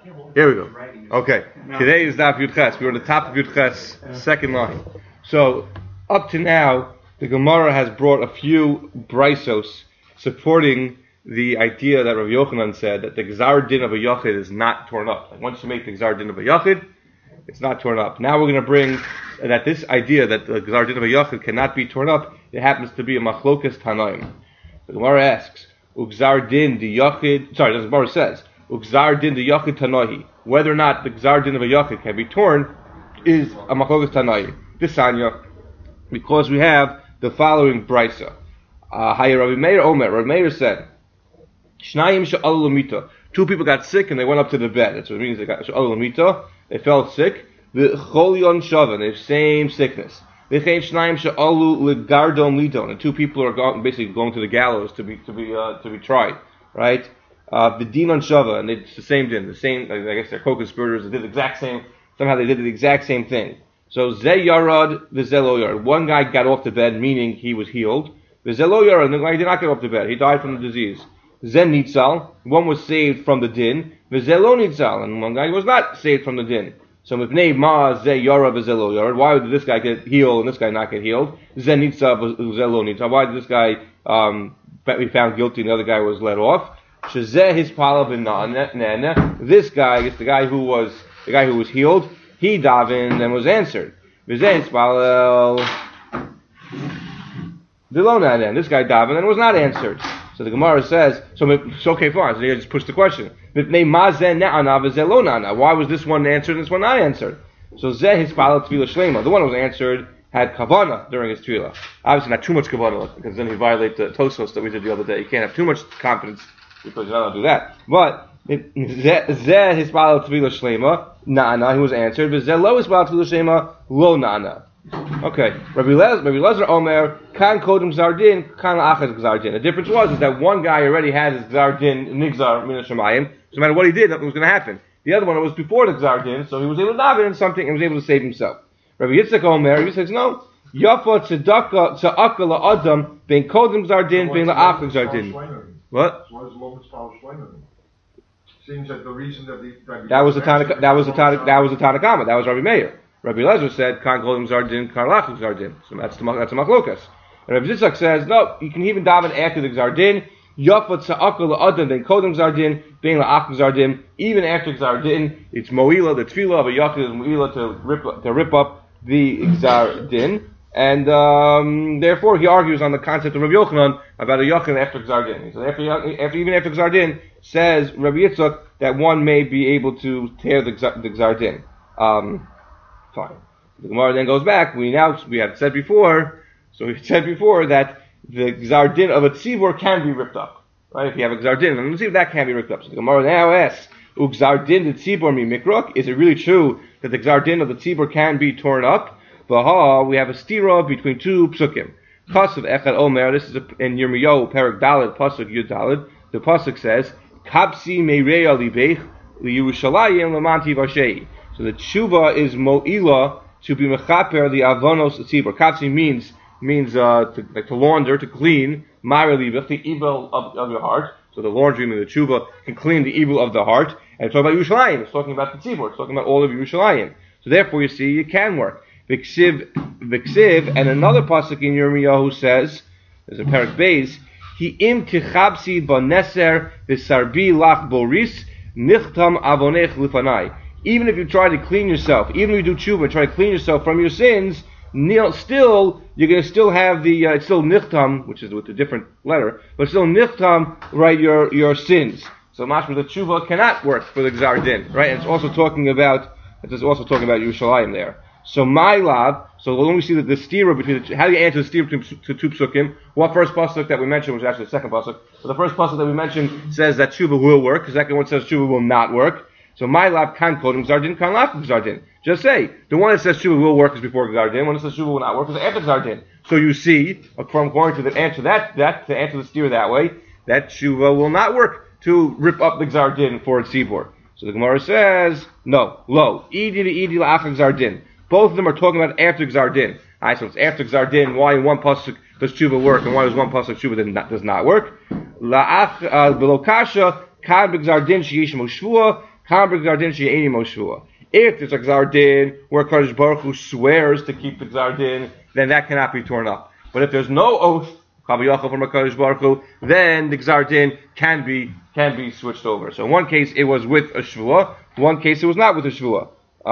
Here we go. Okay. Today is Daf Yud Ches. We're on the top of Yud Ches, second line. So, up to now, the Gemara has brought a few brisos supporting the idea that Rav Yochanan said that the Gzar Din of a Yachid is not torn up. Like once you make the Gzar Din of a Yachid, it's not torn up. Now we're going to bring that this idea that the Gzar Din of a Yachid cannot be torn up, it happens to be a Machlokas Tanaim. The Gemara asks, Ugzar Din the Yachid, the Gemara says, Ugzar Din the Yachid Tanahi. Whether or not the Gzar Din of a Yachid can be torn is a Machlokas Tanaim. This Sanya, because we have the following brisa. Rabbi Meir Omer. Rabbi Meir said, Shnayim she'alu lamita. Two people got sick and they went up to the bed. That's what it means. They got she'alu lamita. They felt sick. The cholion shavan. They have same sickness. V'chein shnayim she'alu legardon lidon. And two people are basically going to the gallows to be tried. Right? The dinon shava, and it's the same din. The same. I guess they're co-conspirators. They did the exact same. Somehow they did the exact same thing. So Zeh Yarad, V'Zeh Lo Yarad. One guy got off the bed, meaning he was healed. V'Zeh Lo Yarad, and the guy did not get off the bed. He died from the disease. Zeh Nitzal, one was saved from the din. V'Zeh Lo Nitzal, and one guy was not saved from the din. So Mipnei Ma Zeh Yarad, V'Zeh Lo Yarad. Why did this guy get healed and this guy not get healed? Zeh Nitzal, V'Zeh Lo Nitzal. Why did this guy be found guilty and the other guy was let off? Shezeh Hispala B'Na'aneh. This guy, it's the guy who was healed. He davened and was answered. This guy davened and was not answered. So the Gemara says, so okay, fine. So they just push the question. Why was this one answered and this one not answered? So Zeh Hispala Tefillah Shlema. The one who was answered had Kavanah during his Tefillah. Obviously not too much Kavanah, because then he violates the Tosos that we did the other day. You can't have too much confidence because you're not allowed to do that. But Zeh Hispala Tefillah Shlema. Na'ana, he was answered. V'zeh lo Hispala Tefillah Shlema lo na'ana. Okay. Rabbi Lezer Omer, kan kodem Gzar Din, kan la'achaz Gzar Din. The difference is that one guy already had his Gzar Din, Nigzar Min HaShamayim, so no matter what he did, nothing was going to happen. The other one, it was before the Gzar Din, so he was able to daven in something and was able to save himself. Rabbi Yitzchak Omer, he says, no. Yafa tzedaka la'adam, ben kodem Gzar Din, ben la'achaz Gzar Din. What? Seems that the reason that that was the Tanakama. That was Rabbi Meir. Rabbi Lezer said, "Kan kodim Gzar Din, kan la'achaz Gzar Din." So that's a machlokas. And Rabbi Yitzchak says, "No, you can even daven after the Gzar Din. Yafat tza'akal la'adam, then kodim Gzar Din, being la'achaz Gzar Din. Even after Gzar Din, it's moila. The tefillah of a yachid is moila to rip up the Gzar Din." And therefore, he argues on the concept of Rabbi Yochanan about a yachid after Gzar Din. So even after Gzar Din, says Rabbi Yitzchak that one may be able to tear the Gzar Din. Fine. The Gemara then goes back. We had said before that the Gzar Din of a tzibur can be ripped up. Right? If you have a Gzar Din, and let's see if that can be ripped up. So the Gemara now asks, Gzar Din the tzibur mi mikrok? Is it really true that the Gzar Din of the tzibur can be torn up? V'ha, we have a stira between two psukim. Pasuk Echad Omer, this is in Yirmiyahu, Perek Daled, Pasuk Yud Daled. The Pasuk says, Kapsi meireya libech liyerushalayim lamanti vashei. So the tshuva is mo'ila to be mechaper the avonos tzibur. Kapsi means to launder, to clean. Ma'ira libech, the evil of your heart. So the laundry, the tshuva, can clean the evil of the heart. And it's talking about Yerushalayim. It's talking about the tzibur. It's talking about all of Yerushalayim. So therefore, you see, it can work. V'ksiv, and another pasuk in Yirmiyahu says, there's a Perek Beis, Hi im tichabsi b'neser v'sarbi lach boris nichtam avonech lifanai. Even if you try to clean yourself, even if you do tshuva, try to clean yourself from your sins, still you're going to still have the it's still nichtam, which is with a different letter, but still nichtam, right? Your sins. So mashma the tshuva cannot work for the Gzar Din, right? And it's also talking about Yerushalayim there. So my lab. So when we see that the stira between how do you answer the stira between two psukim? What first pasuk that we mentioned was actually the second pasuk. So the first pasuk that we mentioned says that tshuva will work. The second one says tshuva will not work. So my lab can kodim Gzar Din, kan la'achaz Gzar Din. Just say the one that says tshuva will work is before Gzar Din. One that says tshuva will not work is after Gzar Din. So you see, according to the answer to answer the stira that way, that tshuva will not work to rip up the Gzar Din for its tzibur. So the Gemara says no, lo idi la'achaz Gzar Din. Both of them are talking about after Gzar Din. Alright, so it's after Gzar Din. Why in one pasuk does tshuva work, and why does one pasuk tshuva does not work? La'ach below kasha kan b'Gzar Din sheyish mo shvua If there's a Gzar Din where Kadosh Baruch Hu swears to keep the Gzar Din, then that cannot be torn up. But if there's no oath, from Kadosh Baruch Hu, then the Gzar Din can be switched over. So in one case it was with a Shvuah, in one case it was not with a Shvuah.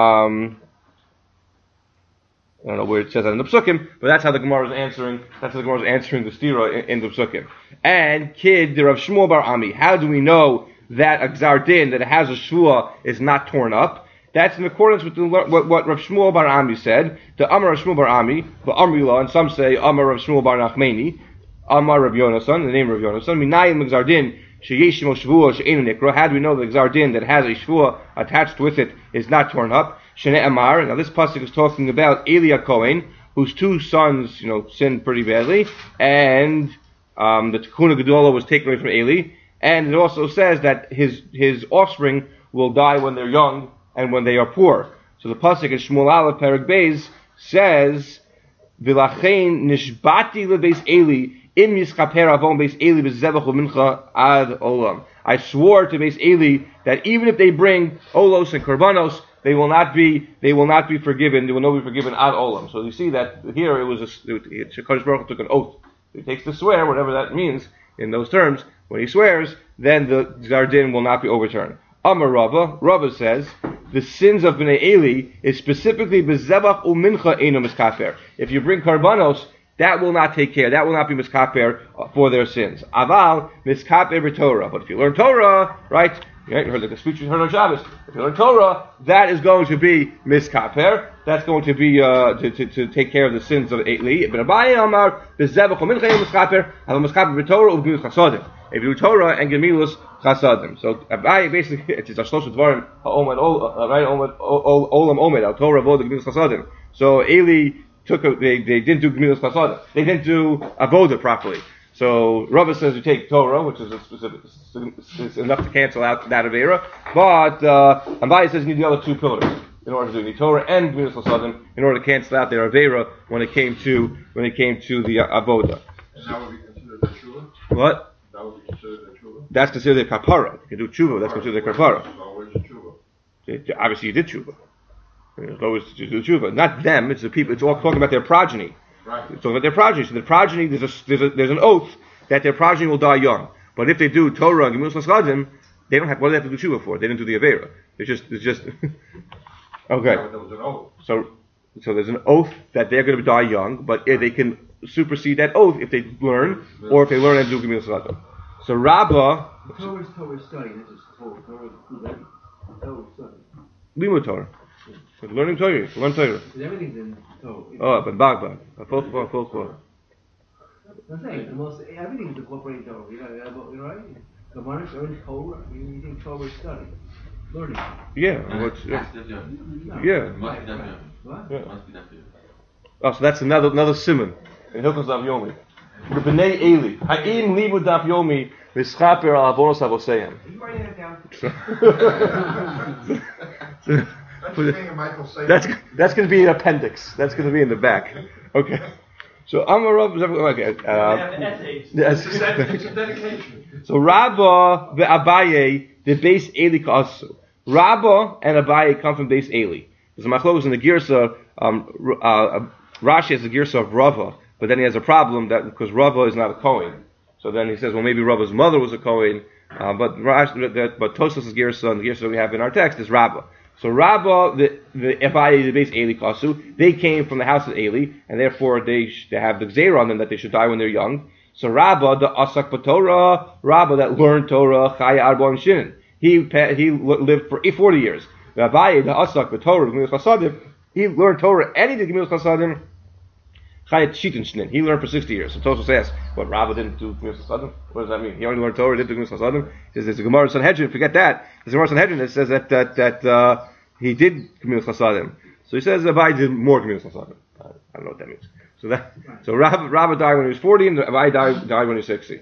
I don't know where it says that in the Psukim, but that's how the Gemara is answering. That's how the Gemara is answering the stira in the Psukim. And Kid, the Rav Shmuel Bar Ami. How do we know that a Gzar Din that has a Shvuah is not torn up? That's in accordance with what Rav Shmuel Bar Ami said. The Amar Rav Shmuel Bar Ami, the Amrila, and some say Amar Rav Shmuel Bar Nachmeni, Amar Rav Yonasan, the name of Rav Yonasan. Minayim Gzar Din sheyeshimo Shvuah she'enu nikra. How do we know the Gzar Din that has a Shvuah attached with it is not torn up? Shnei Amar. Now this pasuk is talking about Eli Kohen, whose two sons, sinned pretty badly, and the Tikkun Gedolah was taken away from Eli. And it also says that his offspring will die when they're young and when they are poor. So the pasuk in Shmuel Aleph Perek Beis says, "V'lachein nishbati lebeis Eli im yischaper avon beis Eli b'zevach u'mincha ad olam." I swore to beis Eli that even if they bring olos and korbanos, they will not be forgiven. They will not be forgiven ad olam. So you see that here it was Kadosh Baruch Hu took an oath. He takes to swear, whatever that means in those terms. When he swears, then the Gzar Din will not be overturned. Amar Rava. Rava says the sins of Bnei Eli is specifically bezebach u'mincha eino miskaper. If you bring karbanos, that will not take care. That will not be miskaper for their sins. Aval miskaper b'Torah. But if you learn Torah, right? You heard the speech you heard on Shabbos. If you learn Torah, that is going to be miskaper. That's going to be to take care of the sins of Eli. But Abaye Amar bezebach u'mincha eino miskaper. Have a miskaper b'Torah u'gemilas chasadim. If you do Torah and gemilas chasadim. So Abaye basically it's a shlosh dvarim ha'omed right olam omed al Torah v'od gemilas chasadim. So Eli they didn't do gemilas chasadim. They didn't do avoda properly. So Rava says you take Torah, which is is enough to cancel out that avera. But Abaye says you need the other two pillars in order to do the Torah and gemilas chasadim in order to cancel out their avera when it came to the avoda. And that would be considered the tshuva? What? That would be considered the tshuva? That's considered a kapara. You can do tshuva. That's considered a kapara. So where's the tshuva? Obviously, you did tshuva. It's always to do tshuva. Not them. It's the people. It's all talking about their progeny. Right. It's talking about their progeny. So the progeny, there's an oath that their progeny will die young. But if they do Torah and Gemilas Chasadim, they don't have. What do they have to do tshuva for? They didn't do the avera. It's just. Okay. Yeah, there was an oath. So there's an oath that they're going to die young, but they can supersede that oath if they learn, or if they learn and do Gemilas Chasadim. So Rabbah. Torah study. This is Torah study. Limud Torah. Learning Torah. Learn Torah. Everything's in Torah. Oh, but Bagbag. I'm saying everything's incorporated Torah. You know, right? The monarchs are in Torah. You think Torah study, learning. Yeah. Yeah. What? Yeah. Oh, so that's another simon in Hilchos Daf Yomi. The Bnei Eli. Ha'im libu Daf Yomi v'schaper al avonos avoseim. Are you writing that down? That's going to be an appendix. That's going to be in the back. Okay. So Amarav. Okay. Yes. It's a dedication. So Rabbah ve'Abaye the base Eli ka'asu. Rabbah and Abaye come from base Eli. There's a machlokes in the Girsa. Rashi has the Girsa of Rava, but then he has a problem that because Rava is not a Kohen. So then he says, well, maybe Rava's mother was a Kohen, but Tosfos' Girsa and the Girsa we have in our text is Rabbah. So Rabbah, the Abaye, the base Eli Kasu, they came from the house of Eli, and therefore they have the Gzeira on them that they should die when they're young. So Rabbah, the Asak B'Torah, Rabbah that learned Torah, Chaya Arba'im Shinin. He lived for 40 years. The Abaye, the Asak B'Torah, Gemilas Chasadim, he learned Torah and he did Gemilas Chasadim, Chaya Shitin Shinin. He learned for 60 years. So Tosfos asks, what, Rabbah didn't do Gemilas Chasadim? What does that mean? He only learned Torah, didn't do Gemilas Chasadim? He says, there's a Gemara in Sanhedrin, forget that. There's a Gemara in Sanhedrin that says that he did Gemilas Chasadim. So he says Abaye did more Gemilas Chasadim. I don't know what that means. So Rabbah died when he was 40, and Abaye died when he was 60.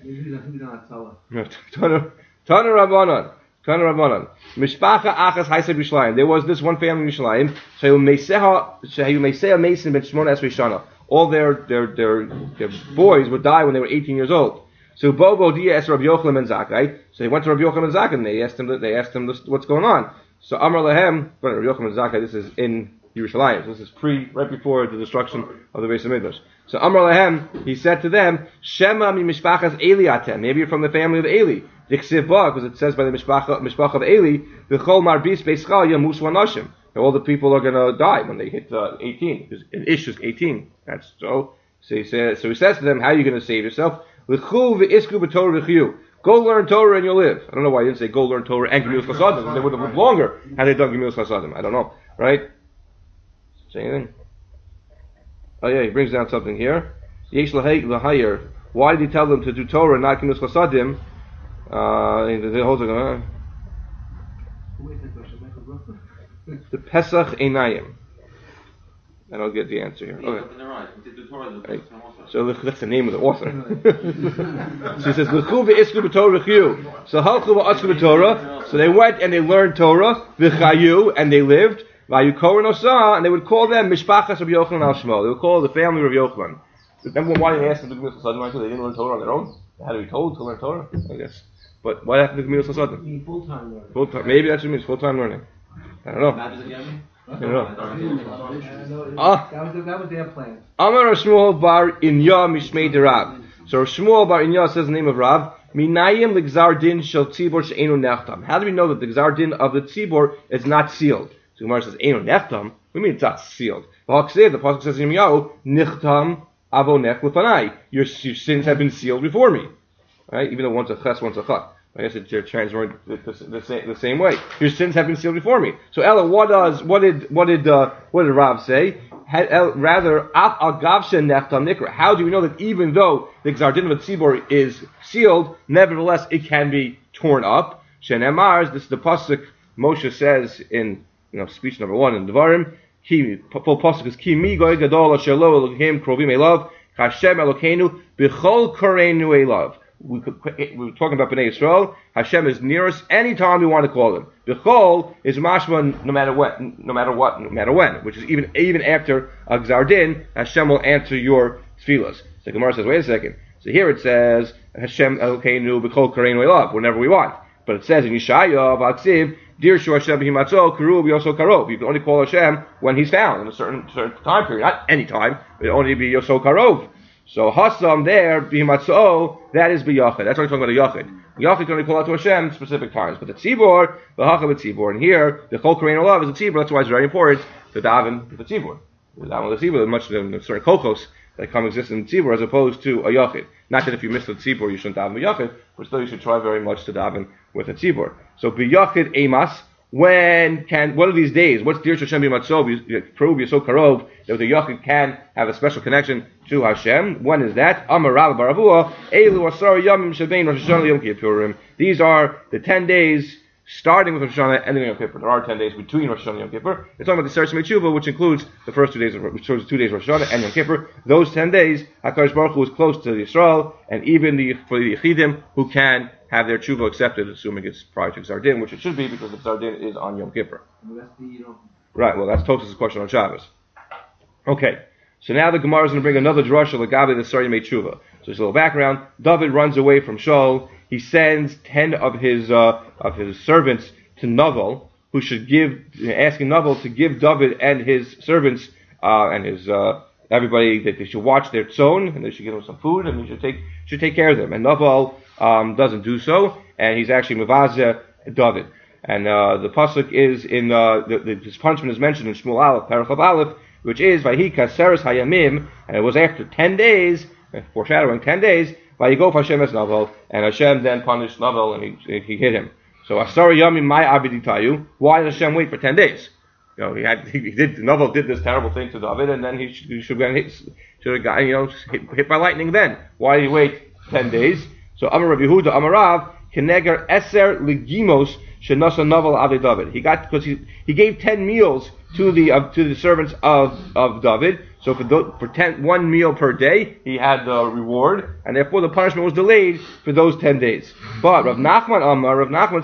Tana Rabbanan. Mishpacha Achas Haisei B'Yishlayim. There was this one family in Yishlayim. Shehu Meisea Mason ben Shmona Esrei Shana. All their boys would die when they were 18 years old. So Bobo Dia es Rabbi Yochanan ben Zakkai. So they went to Rabbi Yochanan ben Zakkai and they asked him what's going on. So Amar Lahem, Rabbi Yochanan ben Zakkai, this is in Yerushalayim. This is right before the destruction of the Beis Hamikdash. So Amar Lahem, he said to them, Shema mi mishpachas Eli atem. Maybe you're from the family of Eli. Diksiv ba, because it says by the mishpach of Eli, v'chol marbis beischal yamus vanashim. All the people are going to die when they hit 18. Because Ish is 18. That's so. So he says to them, how are you going to save yourself? L'chu v'isku b'torah v'chiyu. Go learn Torah and you'll live. I don't know why he didn't say go learn Torah and Gemilas Chasadim. They would have lived longer had they done Gemilas Chasadim. I don't know. Right? Say anything? Oh yeah, he brings down something here. Yesh l'hayir. Why did he tell them to do Torah and not Gemilas Chasadim? The Pesach Einayim. I don't get the answer here. Okay. So that's the name of the author. So he says, "L'chu v'isku b'torah v'chayu." So halchu v'asku b'torah. So they went and they learned Torah v'chayu and they lived. V'ayu koren osah, and they would call them mishpachas Rabbi Yochanan al Shmo. They would call the family of Rabbi Yochanan. Remember why they asked them to do Gemilas Chasadim? They didn't learn Torah on their own. They had to be told to learn Torah, I guess. But why have to do Gemilas Chasadim? Full-time learning. Full-time. Maybe that's what it means. Full-time learning. I don't know. I don't know. That was their plan. Amar Shmuel bar Inya mishmei de Rav. So Shmuel bar Inya says the name of Rav. Minayim l'gzar din shel tzibor she'enu nechtam. How do we know that the gzar din of the tzibor is not sealed? So Gemara says enu nechtam. We mean it's not sealed. The pasuk says in Yirmiyahu, nichtam avonech lefanai. Your sins have been sealed before me. Right? Even though one's a ches, one's a chak. I guess it's transferred the same way. Your sins have been sealed before me. So Ella, what did Rav say? Rather, af al gavshen nechtam nikra. How do we know that even though the gzar din of the tzibor is sealed, nevertheless it can be torn up? Shenemar, this is the pasuk Moshe says in speech number 1 in Devarim. Full pasuk is ki mi goy gadol asher lo Elohim krovim elav Hashem Elokeinu b'chol koreinu elav. We were talking about Bnei Yisrael. Hashem is near us anytime we want to call him. B'chol is mashma no matter when, which is even after a gzar din, Hashem will answer your tefillas. So Gemara says, wait a second. So here it says Hashem Elokeinu b'chol koreinu elav, whenever we want. But it says in Yeshayahu v'aksiv dirshu Hashem b'himatzo karu b'yoso karov. You can only call Hashem when he's found in a certain time period, not any time, but only be yoso karov. So Hassam there, Bihimatzo, that is B'Yachid. That's what we're talking about a Yachid. Yachid can only call out to Hashem at specific times. But the Tzibor, the Hachav Tzibor. And here, the Chol Korein Olav is a Tzibor. That's why it's very important to daven with the Tzibor. The daven with the Tzibor, much certain kochos that come exist in the Tzibor as opposed to a Yachid. Not that if you miss the Tzibor, you shouldn't daven with Yachid, but still you should try very much to daven with a Tzibor. So B'Yachid Emas, one of these days, what's Dir Hashem B'Matzov, prove you're so karov, that the Yachid can have a special connection to Hashem. When is that? Amar Rav bar Avua, Elu Asar Yamim Shebein Rosh Hashanah Yom Kippurim. These are the 10 days starting with Rosh Hashanah, ending Yom Kippur. There are 10 days between Rosh Hashanah and Yom Kippur. It's talking about the Seres Metshuva, which includes the first 2 days, which shows 2 days of Rosh Hashanah and Yom Kippur. Those 10 days, HaKadosh Baruch Hu is close to Yisrael, and even for the Yechidim who can have their tshuva accepted, assuming it's prior to Gzar Din, which it should be because the Gzar Din is on Yom Kippur. Right, well that's Tosafos' question on Shabbos. Okay, so now the Gemara is going to bring another drasha l'gabe the Sarya made tshuva. So just a little background. David runs away from Shaul. He sends 10 of his servants to Naval, who should asking Naval to give David and his servants and his everybody that they should watch their tzon and they should give them some food and he should take care of them. And Naval doesn't do so, and he's actually mevazeh David. And the pasuk is in his punishment is mentioned in Shmuel Aleph, Parachav Aleph, which is Vayika Seres Hayamim, and it was after 10 days, foreshadowing 10 days. Vayigof Hashem es Naval, and Hashem then punished Naval and he hit him. So Asar Yamim Mai Abiditayu. Why did Hashem wait for 10 days? Naval did this terrible thing to David, and then he should have gotten hit by lightning. Then why did he wait 10 days? So Amar Rabbi Yehuda Amarav Keneger Eser Legimos Shenasa Naval Ave David. He got because he gave 10 meals to the servants of David. So for 1 meal per day, he had the reward, and therefore the punishment was delayed for those 10 days. But Rav Nachman Amar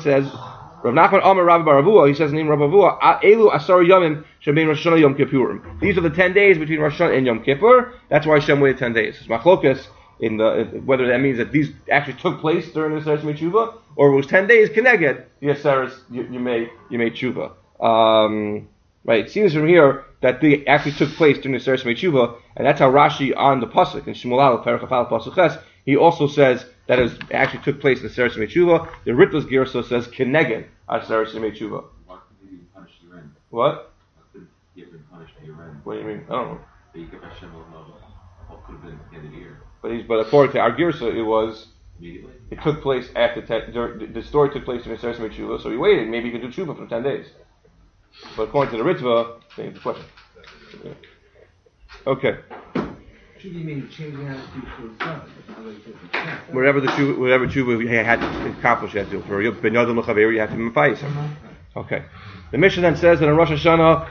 Rav bar Avua, he says in the name of Rav Avua, Elu Asar Yamim Shebein Rosh Hashanah Yom Kippurim. These are the 10 days between Rosh Hashanah and Yom Kippur. That's why Hashem waited 10 days. It's machlokas whether that means that these actually took place during the Aseres Tshuva, or it was 10 days Keneged the Aseres you made Tshuva. Right? It seems from here that they actually took place during the Aseres Tshuva, and that's how Rashi on the pasuk in Shmuel Aleph Perek Chaf Aleph Pasuk Ches, he also says that it actually took place in the Aseres Tshuva. The Ritva's Girsa says Keneged Aseres Tshuva. Why could he punish the Ren? What? How could he have been punished by your Ren? What do you mean? I don't know. But you could Hashem will know what could have been at the end of the year. But according to our Girsa, Immediately? it took place after the story took place in the Aseres Tshuva, so he waited. Maybe he could do Tshuva for 10 days. But according to the Ritva, that's the question. Okay. Should you mean changing attitude towards God? Whatever tshuva we had to accomplish, you had to do. For Ben Yadam L'Chaver, you have to mefayis him. Okay. The Mishnah then says that in Rosh Hashanah,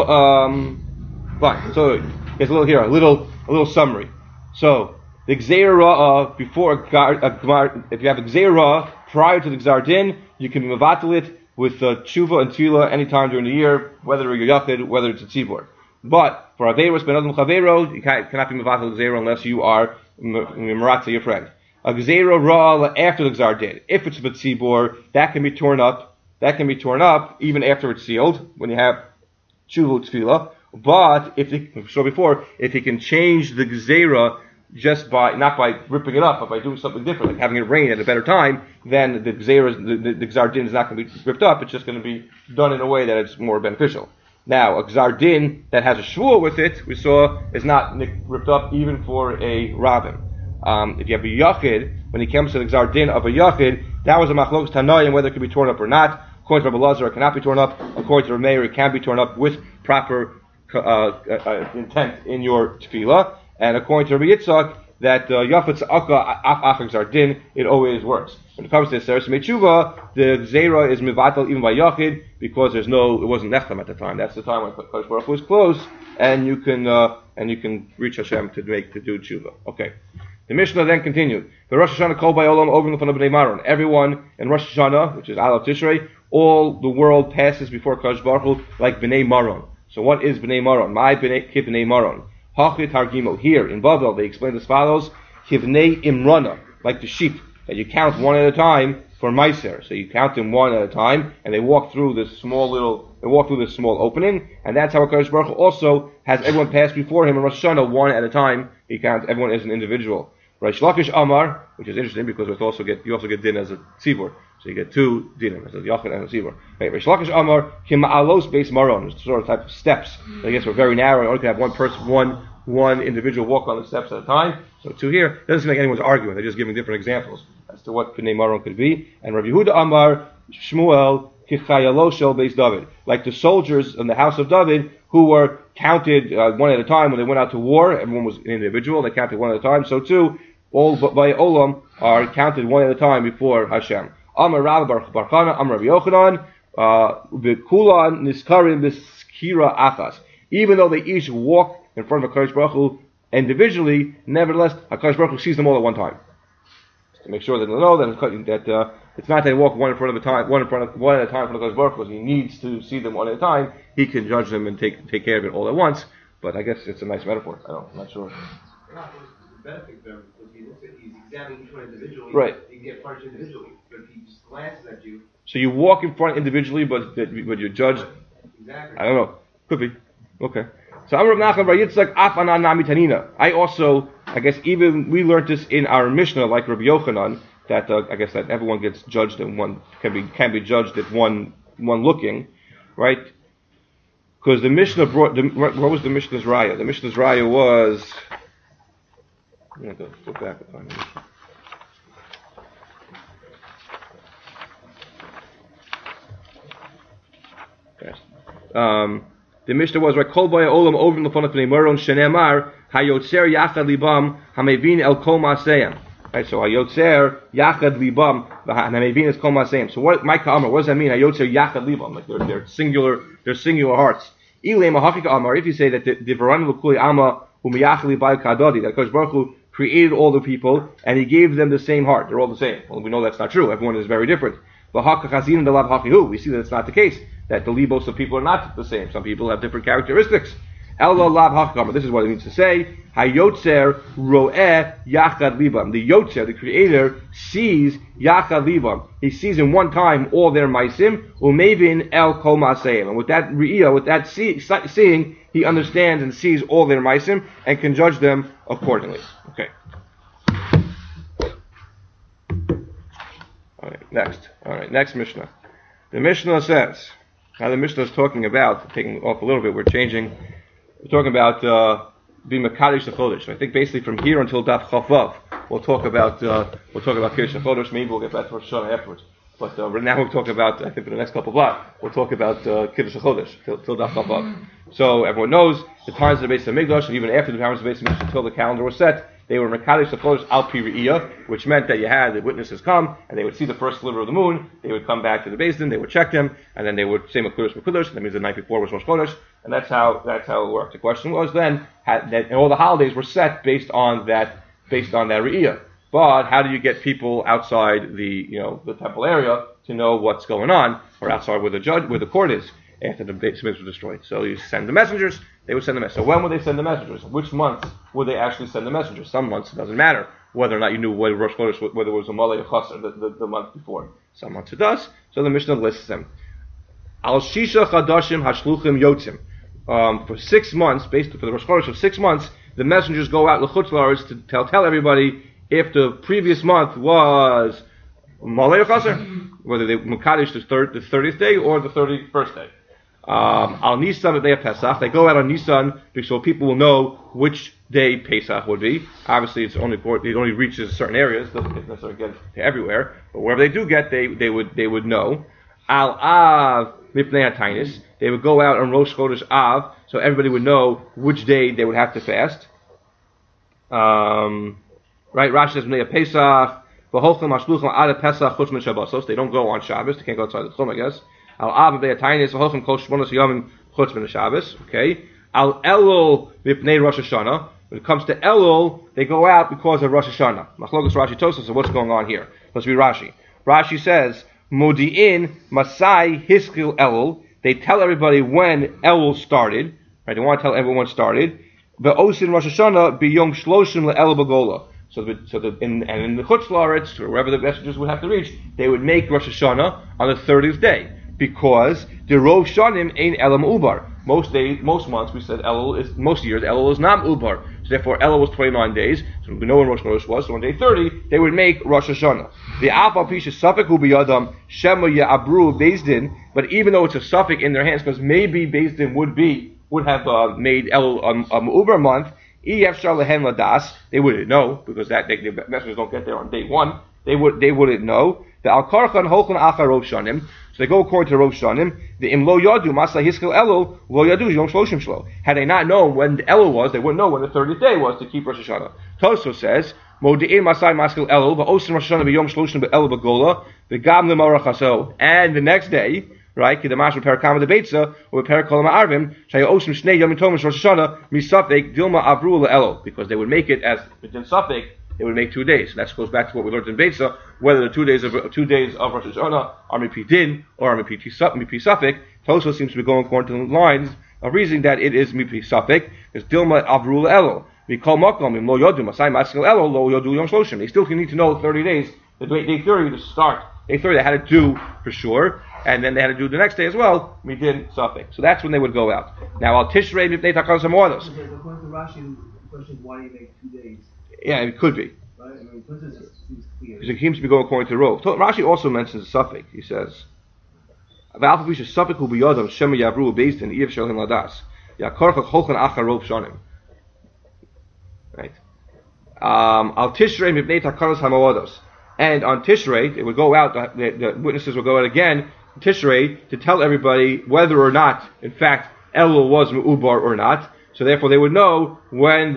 fine. So here's a little summary. So the Gzeira before Gemar, if you have a Gzeira prior to the Gzar Din, you can be mevatel it with tshuva and tefillah any time during the year, whether you're yachid, whether it's a tzibor. But for Averos Ben Adam Chavero, you cannot be mevatel Gzeira unless you are meratza your friend. A Gzeira Ra after the Gzar Din, if it's b'tzibor, that can be torn up. That can be torn up even after it's sealed when you have tshuva tefillah. But if he can change the Gzeira just not by ripping it up, but by doing something different, like having it rain at a better time, then the Gzeira, the Gzar Din is not going to be ripped up. It's just going to be done in a way that it's more beneficial. Now, a Gzar Din that has a shvuah with it, we saw, is not ripped up even for a Rabbin. If you have a Yachid, when he comes to the Gzar Din of a Yachid, that was a Machlokes Tanoim whether it can be torn up or not. According to Rabbi Lazar, it cannot be torn up. According to Rabbi Meir, it can be torn up with proper intent in your tefillah. And according to Rabbi Yitzchak, that Yafetz Akka Afach Gzar Din, it always works. When it comes to Aseres Tshuva, the Gzeira is mivatal even by Yachid because it wasn't Nechtam at the time. That's the time when Kadosh Baruch Hu was closed, and you can reach Hashem to do Tshuva. Okay. The Mishnah then continued. The Rosh Hashanah called by Olam over in front of Bnei Maron. Everyone in Rosh Hashanah, which is Alav Tishrei, all the world passes before Kadosh Baruch Hu like Bnei Maron. So what is Bnei Maron? My Bnei Maron. Hachli Targimo. Here in Bavel, they explain as follows: Kivnei Imrana, like the sheep that you count one at a time for Meiser. So you count them one at a time, and they walk through this small opening, and that's how Kadosh Baruch Hu also has everyone pass before him in Rosh Hashanah one at a time. He counts everyone as an individual. Reish Lakish Amar, which is interesting because you also get din as a tzibur, so you get two dinim as a yachid and a tzibur. Right, Reish Lakish Amar Kim Alos Beis Maron, it's sort of type of steps. I guess we're very narrow. You only can have one person, one individual walk on the steps at a time. So two here, it doesn't seem like anyone's arguing. They're just giving different examples as to what Bnei Maron could be. And Rabbi Yehuda Amar Shmuel Kichayaloshel Beis David, like the soldiers in the house of David who were counted one at a time when they went out to war. Everyone was an individual. They counted one at a time. So too, all by Olam are counted one at a time before Hashem. Amar Rav Bar Chana, Amar Rabbi Yochanan, V'kulan Niskarim B'skira Achas. Even though they each walk in front of HaKadosh Baruch Hu individually, nevertheless, HaKadosh Baruch Hu sees them all at one time. To make sure that they know that it's not that they walk one at a time in front of HaKadosh Baruch Hu. He needs to see them one at a time. He can judge them and take care of it all at once. But I guess it's a nice metaphor. I'm not sure. Benefit them because he's examining each one individually. Right. He can get punished individually. But if he just glances at you. So you walk in front individually, but you're judged. Exactly. I don't know. Could be. Okay. So Amar Rav Nachman Bar Yitzchak Af Anan Nami Tanina. I guess even we learned this in our Mishnah, like Rabbi Yochanan, that I guess that everyone gets judged and one can be judged at one looking, right? Because the Mishnah what was the Mishnah's Raya? The Mishnah's Raya was. I'm going to flip back and find the Mishnah. The Mishnah was right. Kol b'ay olam over in the front of Bnei Maron shenemar hayotzer yachad libam hamevin el kol ma'aseim. Right. So hayotzer yachad libam hamevin es kol ma'aseim. So what? My Amar, what does that mean? Hayotzer yachad libam. Like they're singular hearts. Ilay mahafik Amar. If you say that the v'ranim l'kuli ama umiyachad libay kadodi, that Kadosh Baruch Hu created all the people and He gave them the same heart. They're all the same. Well, we know that's not true. Everyone is very different. We see that it's not the case, that the libos of people are not the same. Some people have different characteristics. Elo lav hakama. This is what it means to say. Hayotzer roeh yachad libam. The Yotzer, the Creator, sees yachad libam. He sees in one time all their maisim. Umevin el kol maaseim. And with that re'iyah, with that seeing, he understands and sees all their maisim and can judge them accordingly. Okay. All right, next Mishnah. The Mishnah says, now the Mishnah is talking about, taking off a little bit, we're talking about being Makadish the Chodesh. I think basically from here until Daf Chavav, we'll talk about Kiddush Chodesh. Maybe we'll get back to Rosh Hashanah afterwards. But right now we'll talk about, I think for the next couple of blocks, we'll talk about Kiddush Chodesh till Daf Chavav. So everyone knows the times of the Beis Hamikdash, and even after the times of the Beis Hamikdash until the calendar was set, they were Mekadesh the Chodesh al pi re'iyah, which meant that you had the witnesses come, and they would see the first sliver of the moon, they would come back to the Beis Din, they would check them, and then they would say Mekudesh Mekudesh, that means the night before was Rosh Chodesh, and that's how it worked. The question was then, and all the holidays were set based on that re'iyah. But how do you get people outside the temple area to know what's going on, or outside where the court is, after the Beis Hamikdash was destroyed? So you send the messengers, they would send the messengers. So when would they send the messengers? Which months would they actually send the messengers? Some months it doesn't matter whether or not you knew whether Rosh Chodesh, whether it was a Malay or Chasar the month before. Some months it does. So the Mishnah lists them. Al Shisha Chadashim Hashluchim Yotzim. For 6 months, based for the Rosh Chodesh of 6 months, the messengers go out l'chutz la'aretz to tell everybody if the previous month was Malay or Chasar, whether they Mekadesh the 30th day or the 31st day. Al Nisan, the day of Pesach, they go out on Nisan so people will know which day Pesach would be. Obviously, it only reaches certain areas, doesn't necessarily get to everywhere, but wherever they do get, they would know. Al Av Mipnei HaTainis, they would go out on Rosh Chodesh Av, so everybody would know which day they would have to fast. Right, Rashi says Mnei Pesach. They don't go on Shabbos. They can't go outside the Tchum, I guess. Al Av Mipnei HaTainis v'holchem kol shmonos yomim chutz min Shabbos. Okay. Al Elul Mipnei Rosh Hashanah. When it comes to Elul, they go out because of Rosh Hashanah. Machlokas Rashi Tosafos. So what's going on here? Let's read Rashi. Rashi says Modi'in Masai Hiskil Elul. They tell everybody when Elul started. Right. They want to tell everyone when it started. Ve'osin Rosh Hashanah biyom shloshim le'Elul b'gola. So in the Chutz La'aretz, or wherever the messengers would have to reach, they would make Rosh Hashanah on the 30th day, because the Rov Shanim ain't Elam Ubar. Most months we said most years Elul is not Ubar. So therefore Elul was 29 days. So we know when Rosh Chodesh was. So on day 30 they would make Rosh Hashanah. The Afal Pisha Safek Hu Biyadam Shema Ya'abru Beis Din. But even though it's a Safek in their hands, because maybe Beis Din would have made Elul Ubar month. They wouldn't know, because the messengers don't get there on day 1. They wouldn't know. The Al Karchan Holchan Achar Rov Shanim. So they go according to Rov Shanim. The Im Lo Yadu Masai Hiskel Elul Lo Yadu Yom Shloshim Shlo. Had they not known when the Elul was, they wouldn't know when the 30th day was to keep Rosh Hashanah. Toso says Modi'in Masai Maskel Elul Va'osin Rosh Hashanah B'Yom Shloshim B'Elul B'Gola V'Gam L'Morach Haso. And the next day, right? Kidamash Perakam the Beitza or Perakol Ma'arvim Shayo Osim Shnei Yom Tomash Rosh Hashanah Misafek Dilma Avru Elul, because they would make it as within Safek. They would make 2 days. That goes back to what we learned in Beitza, whether the 2 days of Rosh Hashanah are Mipi Din or are Mipi Safek. Toso seems to be going according to the lines of reasoning that it is Mipi Safek, because Dilma Avru Elul. We call Makom Im Lo Yodu Masai Maskil Elul Lo Yodu Yom Shloshim. They still need to know 30 days. The day 30 to start. Day 30 they had to do for sure. And then they had to do the next day as well. We did Safek. So that's when they would go out. Now, Al Tishrei Mipnei Takanos HaMoedos. According to Rashi, the question is why do you make 2 days? Yeah, it could be. Right? I mean, this seems clear. Because it seems to be going according to Rov. Rashi also mentions Safek. He says, "V'alpha pisha Safek hu biyodam shema yavru beis din iyev shalhin ladas yakorchach holchan achar Rov shanim." Right. Al Tishrei mipnei takanos hamoedos. And on Tishrei, they would go out. The witnesses would go out again Tishrei to tell everybody whether or not, in fact, Elul was Ubar or not. So therefore, they would know when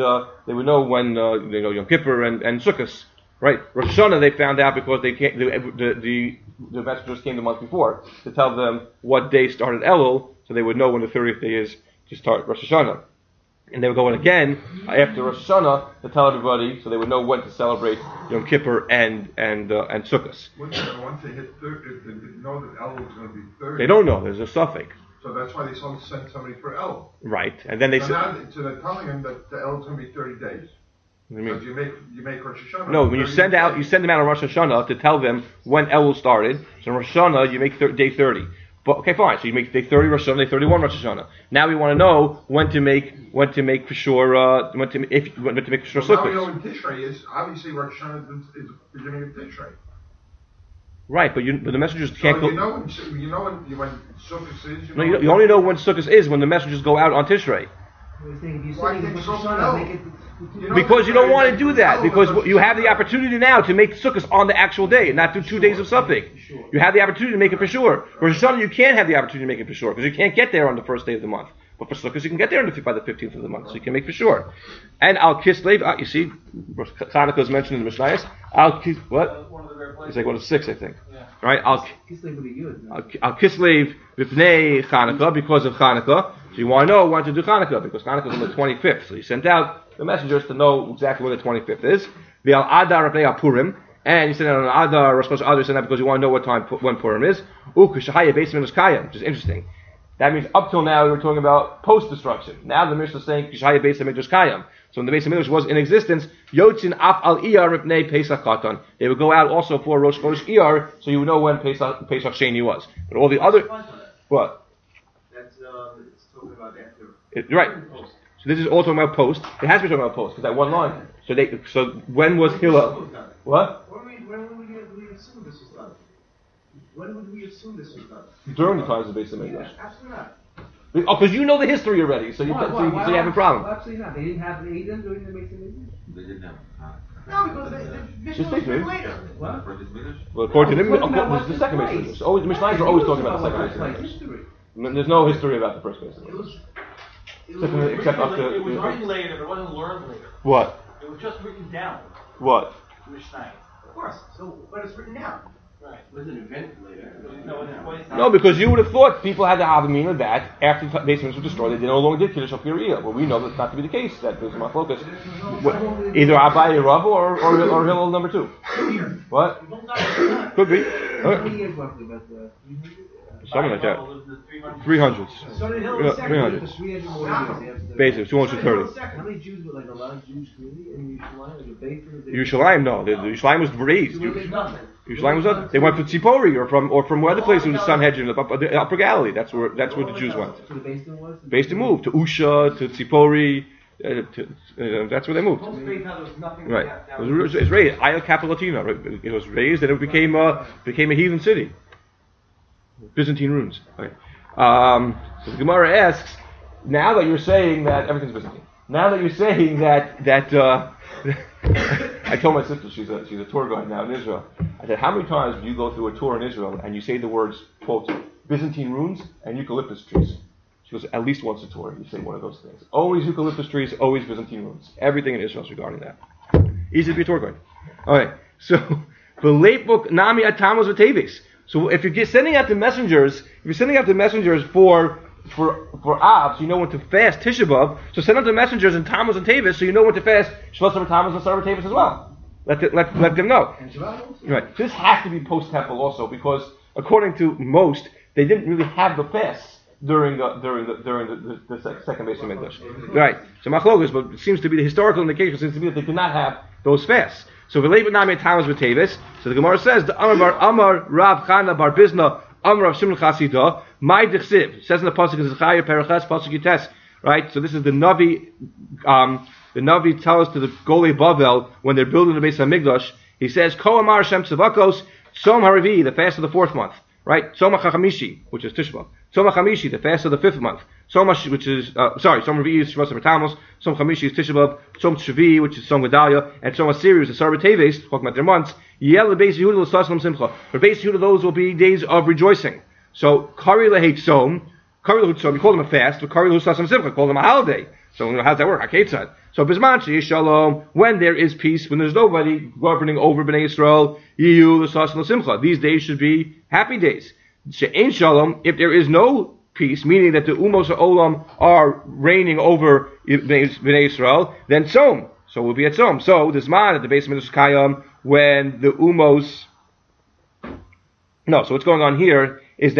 Yom Kippur and Sukkot, right? Rosh Hashanah they found out because they came, the messengers came the month before to tell them what day started Elul, so they would know when the 30th day is to start Rosh Hashanah. And they would go in again after Rosh Hashanah to tell everybody, so they would know when to celebrate Yom Kippur and Sukkot. Once they hit 30, they know that Elul is going to be 30. They don't know. There's a suffix. So So that's why they sent somebody for El. Right, and then they So said, now, so they're telling him that the El is going to be 30 days. what do you mean? Because you make Rosh Hashanah. No, when you 30 send out, days. you send them out on Rosh Hashanah to tell them when Elul started. So on Rosh Hashanah, you make day 30. But okay, fine. So you make day 30 Rosh Hashanah, day 31 Rosh Hashanah. Now we want to know when to make for sure when to make for sure Well, now we know Sukkot. when Tishrei is. Obviously, Rosh Hashanah is the beginning of Tishrei. Right, but the messengers So can't go. you know when Sukkot is. No, you only know when Sukkot is when the messengers go out on Tishrei. We're saying if you Why say can't Rosh you go for Hashanah, El? make it. You know, Because you don't want to do that. El, Because Rosh you have the Hashanah. opportunity now to make Sukkot on the actual day, not do 2 days of something. You have the opportunity to make it for sure. Rosh Hashanah, you can't have the opportunity to make it for sure because you can't get there on the first day of the month. But for Sukkot, you can get there by the 15th of the month, so you can make for sure. And Al Kislev, you see, Hanukkah is mentioned in the Mishnayos. Al Kis, what? One of the rare places. It's like 1 of 6, I think. Yeah. Right? Al Kislev would be good. Kislev B'fnei Hanukkah because of Hanukkah. So you want to know when to do Hanukkah because Hanukkah is on the 25th. So he sent out the messengers to know exactly when the 25th is. The Al Adar B'nei Al Purim. And he sent out an Adar, Rosh Chodesh Adar, he sent out because you want to know what time when Purim is. Ukeshahaya Beis Midrash Kayim, which is interesting. That means up till now we were talking about post-destruction. Now the Mishnah is saying Kishaya Beis Midrash Kayim. So when the Beis Midrash was in existence, Yotzin Af Al Iyar Ripnei Pesach Katan. They would go out also for Rosh Chodesh Iyar, so you would know when Pesach Sheni was. But all the other what? That's it's talking about after. Right. So this is all talking about post. It has to be talking about post because that one line. So when was Hillel? What? When would we assume this was done? When would we assume this was done? During the times of Beis Midrash. Absolutely not. Oh, because you know the history already, so you have a problem. Absolutely not. They didn't have Eden during the Beis Midrash. They didn't have. No, because the Just Mishnah think, was dude. later. What? For this Midrash? Well, according to them, We're talking about this is the second what's Beis in Midrash. place. Always, the Mishnayos are always talking about the second What's Beis like Midrash. history. There's no history about the first Beis It Midrash. was. Except up to It was written later, but it wasn't learned later. What? It was just written down. What? Mishnah. Of course. So, but it's written down. Right. Was it invented later? No, it's No, because you would have thought people had the Havamina that after the Beis Midrash was destroyed, they no longer did Kiddush Al-Piriyah. But we know that's not to be the case. That there's a machlokas. Either Abaye Rav or Hillel number 2. What? Could be. How many years roughly? About the Something like that. 300. 300s. Sonny Hill Yeah, was second. 300. For 300 more years after the. Basically, 230. How many Jews were like a lot of Jews community in Yerushalayim? Like a base for the. Yerushalayim, no. The Yerushalayim was raised. Yerushalayim was up. They went from Tzipori or from where the place was the Sanhedrin, the Upper Galilee. That's where the Jews went. So the base was. Based to move to Usha, to Tzipori. That's where they moved. Right. It was raised. Aya Capitolatina. Right? It was raised and it became a heathen city. Byzantine ruins. Okay. So the Gemara asks, now that you're saying that everything's Byzantine, now that you're saying that I told my sister she's a tour guide now in Israel. I said, how many times do you go through a tour in Israel and you say the words quote Byzantine ruins and eucalyptus trees? She goes, at least once a tour you say one of those things. Always eucalyptus trees, always Byzantine ruins. Everything in Israel is regarding that. Easy to be a tour guide. All right. So the late book Nami Atamos V'Tevis. So if you're sending out the messengers, for Av, so you know when to fast Tisha B'Av, so send out the messengers in Tammuz and Tevis, so you know when to fast Shlosh Tammuz and Sarah Tevis as well. Let them know. Right. This has to be post-temple also, because according to most, they didn't really have the fasts during the second Beis Hamikdash. Right. So machlokas, but it seems to be the historical indication seems to be that they did not have those fasts. So v'leivet nami Tammuz v'Tevis. So the Gemara says the Amar Rav Chana Bar Bizna Amar Rav Shimon Chasida My Dichsiv says in the pasuk in Zechariah Perachas pasuk Yites. Right. So this is the Navi. The Navi tells us to the Golei Bavel when they're building the Beis Hamikdash. He says Ko Amar Shem Tzavakos Tzom Haravi, the fast of the 4th month. Right. Tzom HaChamishi, which is Tisha B'Av. Tzom HaChamishi, the fast of the 5th month. Tzom Revi is Shvas HaTammuz. Tzom Chamishi is Tisha B'Av. Tzom Shvi, which is Tzom Gedalia, and Tzom Asiri is the Sarah Teves, talking about their months. Yel Beis Yehuda l'Saslam Simcha. For Beis Yehuda, those will be days of rejoicing. So Kari Lehei Tzom, Kari Lehut Tzom, you call them a fast, but Kari Lehut Simcha, call them a holiday. So how does that work? Haketzad. So Bisman Shei Shalom, when there is peace, when there's nobody governing over Bnei Yisrael, Yehu l'Saslam Simcha. These days should be happy days. She'ein Shalom, if there is no peace, meaning that the Umos Olam are reigning over Bnei Yisrael, then Tzom. So we'll be at Tzom. So this man at the Beis Midrash Kayam, when the Umos... No, so what's going on here is that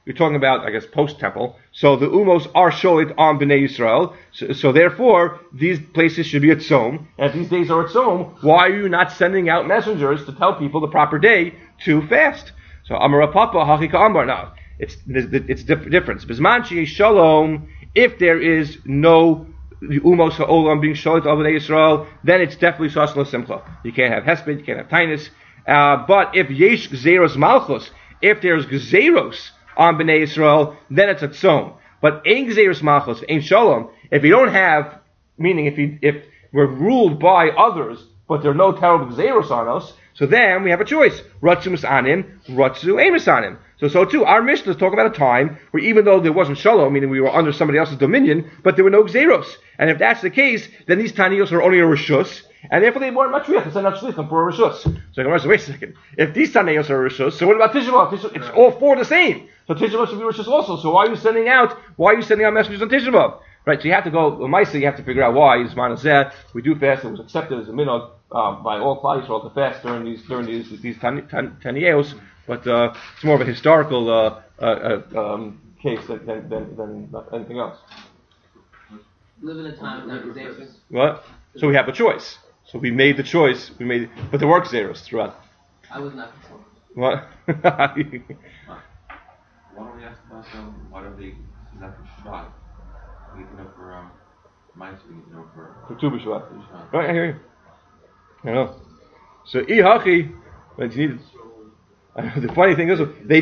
you're talking about, I guess, post-temple. So the umos are sholit on Bnei Yisrael. So therefore, these places should be at Tzom. And if these days are at Tzom, why are you not sending out messengers to tell people the proper day to fast? So Amar Papa Hachika Ambar. Now, it's difference. Bisman sheyesh shalom, if there is no umos ha'olam being sholit on Bnei Yisrael, then it's definitely shas l'simcha. You can't have hesped, you can't have tainus. But if yesh gzeros malchus, if there's gzeros on Bnei Yisrael, then it's a tzom. But ein gzeros malchus, ein shalom, if you don't have, meaning if we're ruled by others, but there are no terrible gzeros on us, so then we have a choice. Ratzu misanim, ratzu ein misanim. So too, our Mishnah is talking about a time where even though there wasn't shalom, meaning we were under somebody else's dominion, but there were no gzeros. And if that's the case, then these taniyos are only a rishus, and therefore they weren't matriach to send out shlichim for a rishus. So I can say, wait a second. If these taniyos are a rishus, so what about Tisha B'Av? It's all four the same. So Tisha B'Av should be rishus also. So why are you sending out messages on Tisha B'Av? Right, so you have to go, Maisa, you have to figure out why, we do fast, it was accepted as a minhag by all Klal Yisrael to fast during these taniyos, but it's more of a historical case than anything else. Live in a time of Xeros. What? So we have a choice. So we made the choice, but there were Xeros throughout. I was not controlled. What? Why don't we ask about why don't they not for Shabbat? We need to know for mice, we need to know for Tu B'Shvat. Right, I hear you. I know. So Ihachi, when you need, the funny thing is they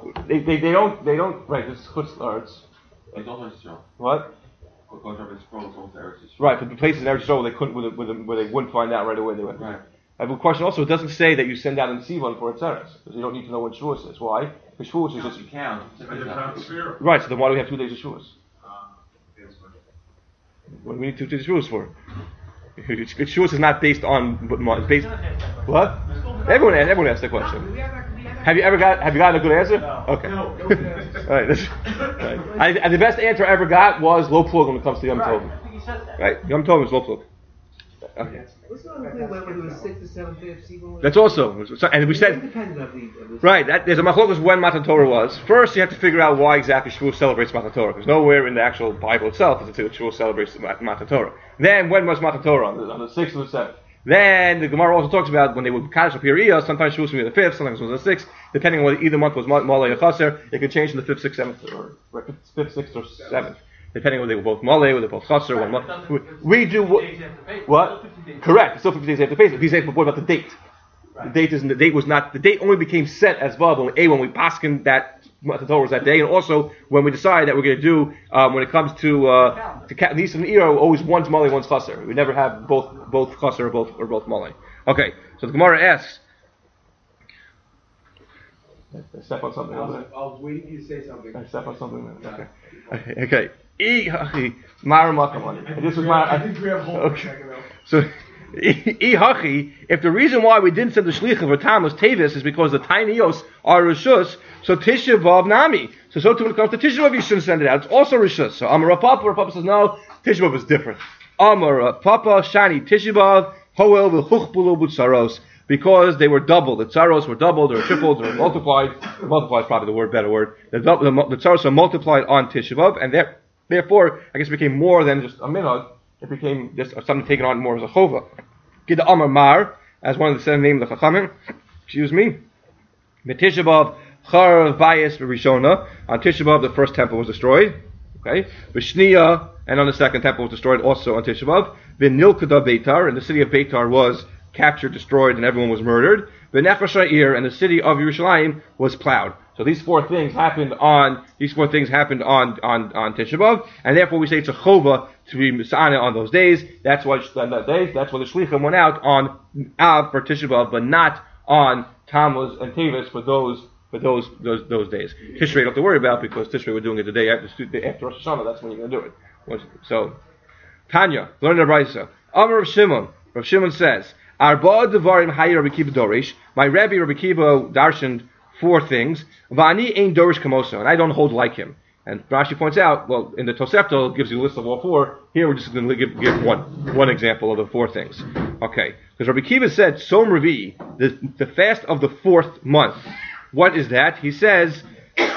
don't right. This is chutzlarts. It's also Yisrael. What? Goes over the scroll, it's also Eretz Yisrael. Right, but the places in Eretz Yisrael they couldn't where they wouldn't find out right away. They went. Right. I have a question also. It doesn't say that you send out in Sivan for Atzeres because you don't need to know what Shavuos is. Why? Because Shavuos is just You count. And you count sphere. right. So then why do we have 2 days of Shavuos? What do we need 2 days of Shavuos for? Shavuos is not based on based. What? Everyone asked the question. Have you gotten a good answer? No. Okay. No. All right. Right. And the best answer I ever got was low plug when it comes to Yom Tov. I think he said that. Right. Yom Tov is low plug. Okay. What's the other thing when it was 6 to 7 days? That's also, and we said, Independent of the right, there's a machlokas when Matan Torah was. First, you have to figure out why exactly Shavuos celebrates Matan Torah, because nowhere in the actual Bible itself does it say that Shavuos celebrates Matan Torah. Then, when was Matan Torah? On the 6th or the 7th. Then, the Gemara also talks about when they would Kaddish Piriyah, sometimes Shavuos would be the 5th, sometimes it was the 6th, depending on whether either month was Malay or Chaser, it could change from the 5th, 6th, 7th, or 5th, 6th, or 7th. Depending on whether they were both Malay, or they were both Chaser, one month. We do what? Correct. It's still 50 days after Pesach. He said, but what about the date? Right. The date only became set as Vav when we paskin that Matan Torah was that day, and also when we decide that we're going to do when it comes to Nisan and Iro, always one's Malay, one's Chaser. We never have both Chaser or both Malay. Okay, so the Gemara asks. I step on something. I was waiting for you to say something. I step on something. Okay. This was my. I think we have hope. Okay. So, if the reason why we didn't send the shlichim for Tammuz Tevis is because the tinios are rishus, so Tisha B'Av Nami. So too when it comes to Tisha B'Av, you shouldn't send it out. It's also rishus. So Amar Papa says no. Tisha B'Av is different. Amar Papa Shani Tisha B'Av Hoel v'chuchbulu b'tzaros. Because they were doubled. The tzaros were doubled or tripled or multiplied. Multiplied is probably the better word. The tzaros are multiplied on Tisha B'Av, and therefore, I guess it became more than just a minhag. It became just something taken on more as a chova. Gida Amar Mar, as one of the 7 names of the Chachamim. Excuse me. Tisha B'Av Charav Bayis Rishona. On Tisha B'Av, the first temple was destroyed. Okay. V'Shniya, and on the second temple was destroyed also on Tisha B'Av. V'Nilkada Beitar, and the city of Beitar was captured, destroyed, and everyone was murdered. V'Nechar Sha'ir, and the city of Yerushalayim was plowed. So these 4 things happened on Tisha B'Av, and therefore we say it's a chova to be misana on those days. That's why the shlichim went out on Av for Tisha B'Av, but not on Tammuz and Tevis for those days. Tishrei you don't have to worry about because Tishrei we're doing it the day after Rosh Hashanah. That's when you're going to do it. So Tanya, learn the Brisa. Amar Rav Shimon. Rav Shimon says, Arba Devarim Hayi Rabbi Kiva Dorish. My Rabbi Rabbi Kiva darshaned 4 things. Vani Ein Dorish Kamoso, and I don't hold like him. And Rashi points out, well, in the Tosefta it gives you a list of all 4. Here we're just going to give one example of the 4 things. Okay, because Rabbi Kiva said Som Revi, the fast of the 4th month. What is that? He says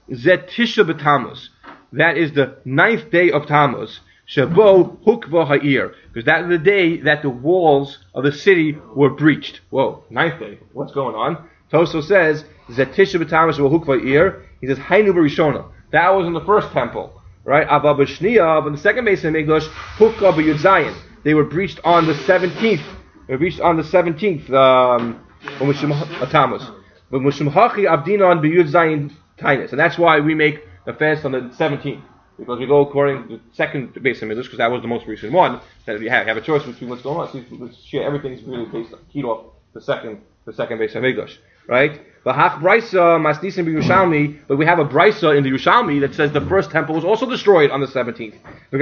Zet Tisha b'Tammuz. That is the 9th day of Tammuz. Shabo Hukva Ha'ir. Because that is the day that the walls of the city were breached. Whoa, 9th day. What's going on? Toso says, Zet Tisha b'Tammuz Shabo Hukva Ha'ir. He says, Hainu b'Rishona. That was in the first temple. Right? Abba b'Shniya, but in the second base of Mikdash, Hukva b'Yud Zayin. They were breached on the 17th. They were breached on the 17th, Tammuz. But Mushimhachi Abdinon b'Yud Zayin Tainus. And that's why we make the fast on the 17th. Because we go according to the second base of Midrash, because that was the most recent one. That you have a choice between what's going on. So let's share everything's really based on keyed off the second base of Midrash. Right? But Hach Brisa Masnisim b'Yushalmi, but we have a Brisa in the Yushalmi that says the first temple was also destroyed on the 17th.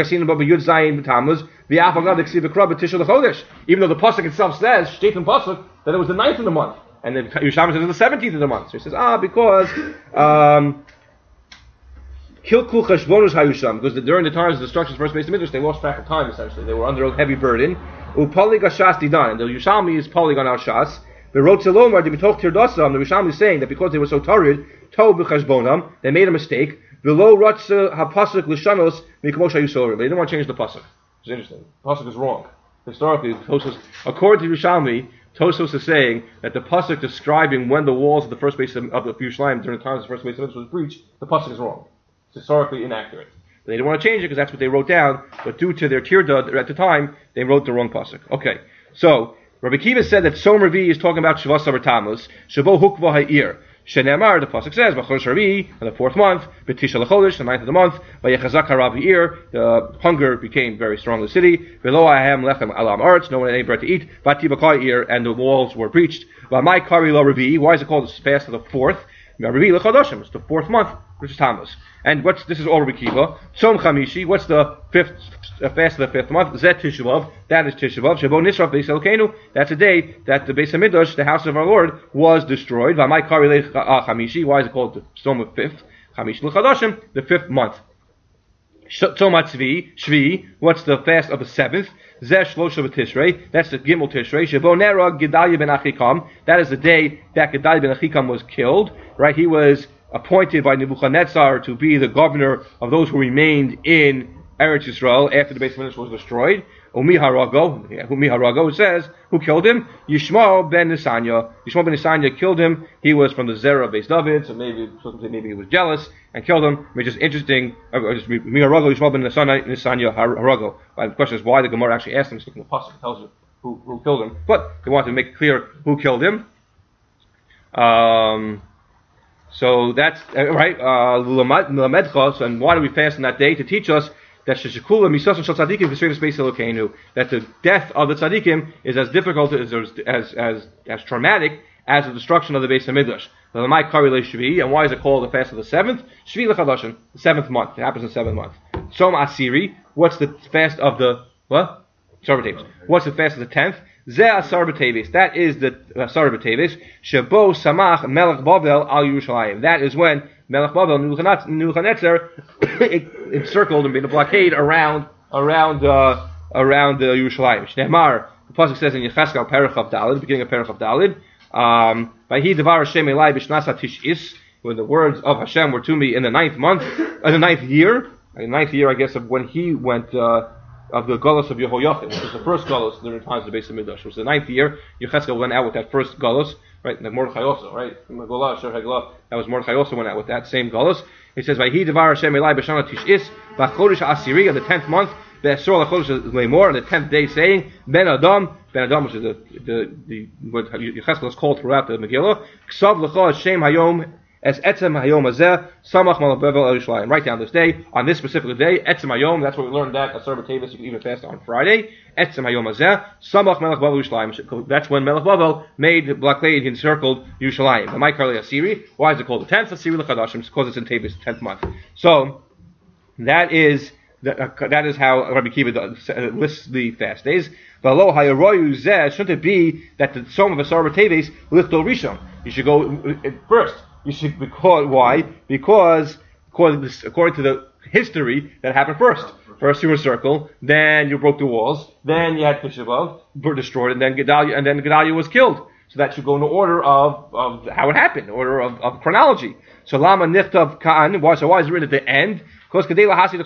Even though the pasuk itself says, Shtetim pasuk, that it was the 9th of the month, and the Yushalmi says it was the 17th of the month. So he says, because Kilkul Cheshbonus Hayusham, because during the times of the destruction of the first base of Midrash, they lost track of time essentially. They were under a heavy burden. Upalig Ashas Didan, and the Yushalmi is Polygon Al Shas. The Rotzelomar, the Bitoch Tirdasam, the Risham is saying that because they were so torrid, Tov B'Chashbonam, they made a mistake. V'lo Rotzel HaPasuk L'Shanos Mikmosh HaYusorim. They didn't want to change the pasuk. It's interesting. The pasuk is wrong. Historically, Tosos, according to Rishalmi, Tosos is saying that the pasuk describing when the walls of the first base of the Yerushalayim during the times of the first base of Midrash was breached, the pasuk is wrong. It's historically inaccurate. They didn't want to change it because that's what they wrote down, but due to their tirda at the time, they wrote the wrong pasuk. Okay, so Rabbi Kiva said that Som Revi is talking about Shavas Sabar Tammuz, Shabo Hukva Ha'ir. Shenemar, the pasuk says, B'chodesh Revi, in the 4th month, B'tisha L'chodesh, the 9th of the month, V'yechazak Harav Ha'ir, the hunger became very strong in the city, V'lo Ahem Lechem Alam Arts, no one had any bread to eat, V'tibak Ha'ir, and the walls were breached. V'mai Kari Lo Revi, why is it called the fast of the 4th? Revi L'chodoshim, it's the 4th month, which is Tammuz. And this is all Rabbi Kiva. Tzom Chamishi, what's the fast of the 5th month? Zet Tisha B'Av, that is Tisha B'Av. Shabo Nisraf Beis Elokeinu, that's the day that the Beis HaMikdash, the house of our Lord, was destroyed. V'amai Kari Lech Chamishi, why is it called the Tzom of 5th? Chamishi L'chadoshim, the 5th month. Tzom HaTzvi, Shvi, what's the fast of the 7th? Zeh Shlosha B'Tishrei, that's the Gimel Tishrei. Shabo Nera Gedalia Ben Achikam, that is the day that Gedalia Ben Achikam was killed. Right, he was appointed by Nebuchadnezzar to be the governor of those who remained in Eretz Yisrael after the Beis HaMikdash was destroyed. Umi Harago, it says, who killed him? Yishmael ben Nisanya. Yishmael ben Nisanya killed him. He was from the Zerah of Beis David, so maybe he was jealous and killed him. Which is interesting. Umi Harago, Yishmael ben Nisanya Harago. The question is why the Gemara actually asked him, sticking the pasuk tells you who killed him. But they wanted to make it clear who killed him. So that's right. So, and why do we fast on that day? To teach us that that the death of the tzaddikim is as difficult as traumatic as the destruction of the Beis HaMikdash. And why is it called the fast of the 7th? Shvi l'chadashim, the 7th month. It happens in the 7th month. Som Asiri. What's the fast of the what? Sarbatevis. What's the fast of the 10th? Zeh Asar B'Teves. That is the Asar B'Teves. Shabo Samach Melech Bavel Al Yerushalayim. That is when Melech Bavel Nebuchadnezzar encircled and made a blockade around Yerushalayim. Shneimar. The pasuk says in Yecheskel Perach of Dalid, the beginning of Perach of Dalid. Vayhi Devar Hashem Elai B'Shnasa Tish'is. When the words of Hashem were to me in the 9th month, in the 9th year, I guess, of when he went. Of the Golos of Yehoiachim, which was the first Golos during the times of the Beis HaMikdash. It was the 9th year. Yecheskel went out with that first Golos, right? Like Mordechai also, right? That was Mordechai also went out with that same Golos. He says, "Vayhi Devar Hashem Elai B'Shana Tish'is B'Chodesh Asiri of the 10th month Be'Esor LaChodesh Leimor on the 10th day, saying Ben Adam, which is the what Yecheskel is called throughout the Megillah. Ksav L'Cho Hashem Hayom." As Etzem Hayom Hazeh, Samach Malach Bevel El Yerushalayim. Write down this day, on this specific day, Etzem Hayom, that's where we learned that, Asar B'Teves, you can even fast on Friday. Etzem Hayom Hazeh, Samach Malach Bevel Yerushalayim. That's when Melech Bavel made the blockade, he encircled Yerushalayim. Amai Karli Asiri, why is it called the 10th? Asiri L'Chadashim, it's because it's in Teves, 10th month. So, that is how Rabbi Kiva lists the fast days. V'lo hayaroyu zeh, shouldn't it be that the Som of Asar B'Teves, Lichtol Rishon? You should go first. You should, why? Because according to the history, that happened first. First you encircled, then you broke the walls, then you had Tisha B'Av, destroyed, and then Gedalia was killed. So that should go in the order of how it happened, order of chronology. So Lama Nichtav Ka'an, why is it written at the end? Because the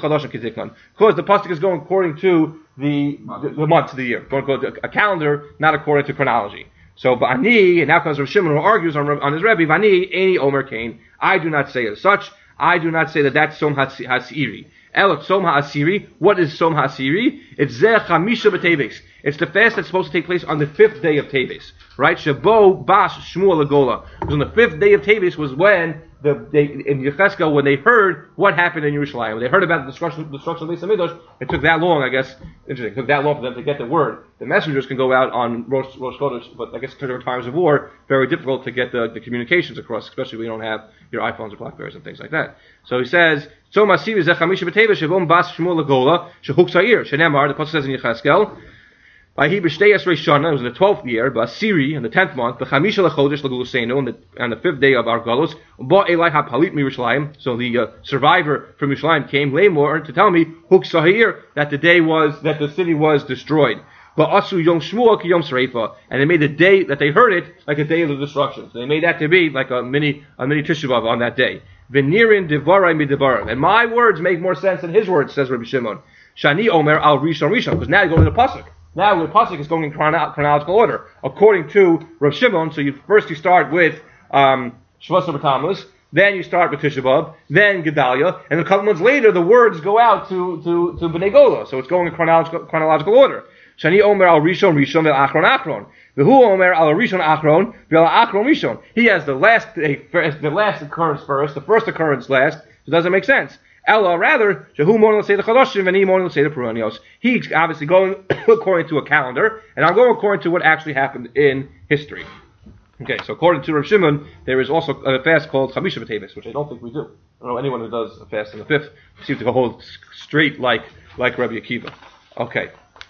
pasuk is going according to the month of the year, going to a calendar, not according to chronology. So Ba'ani, and now comes Rav Shimon who argues on his Rebbe, Ba'ani, Eini Omer Kain. I do not say as such. I do not say that that's Som HaSiri. El Som HaSiri. What is Som HaSiri? It's Zeh Chamisha B'Teves. It's the fast that's supposed to take place on the 5th day of Teves. Right? Shabo Bas Shmuel Agola. Because on the 5th day of Teves was when in Yecheskel, when they heard what happened in Yerushalayim, when they heard about the destruction of the Beis Hamikdash, it took that long, I guess. Interesting. It took that long for them to get the word. The messengers can go out on Rosh Chodesh, but I guess during times of war, very difficult to get the communications across, especially when you don't have your iPhones or Blackberries and things like that. So he says, "So Masiri Zechamisha B'Teves Shavon Bas Shmuel Agola Shehuk Sair Shenemar." The pasuk says in Yecheskel, by he b'shtei esrei shana, it was in the 12th year, b'asiri, in the 10th month, b'chamisha lechodesh l'gulusenu, on the 5th day of our galus, ba elai hapalit mi Yerushalayim. So the survivor from Yerushalayim came lamor to tell me huk sahir, that the city was destroyed. Ba'asu yom shmuel ki yom sreifa, and they made the day that they heard it like a day of the destruction. So they made that to be like a mini Tisha B'av on that day. V'nirin devarai midevarim, and my words make more sense than his words, says Rabbi Shimon. Shani omer al rishon, because now you go to the pasuk. Now the pasuk is going in chronological order, according to Rav Shimon. So you start with Shavuos B'Tammuz, then you start with Tisha B'Av, then Gedalia, and a couple months later the words go out to Bnei Gola. So it's going in chronological order. Shani Omer al Rishon Rishon vel Achron Achron. V'hu Omer al Rishon Achron vel Achron Rishon. He has the last occurrence first, the first occurrence last. So it doesn't make sense. Ella, rather, Shehu Morning L'Sei the Chadashim and he Morning L'Sei the Peronios. He's obviously going according to a calendar, and I'm going according to what actually happened in history. Okay, so according to Rav Shimon, there is also a fast called Chamisha B'Teves, which I don't think we do. I don't know anyone who does a fast on the 5th. We seem to go hold straight like Rabbi Akiva. Okay.